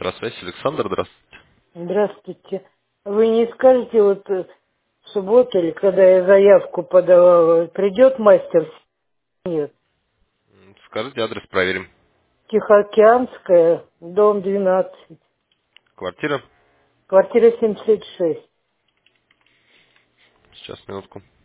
Здравствуйте, Александр, здравствуйте. Здравствуйте. Вы не скажете, вот в субботу или когда я заявку подавала, придет мастер? Нет. Скажите адрес, проверим. Тихоокеанская, дом 12, Квартира? квартира 76. Сейчас, минутку.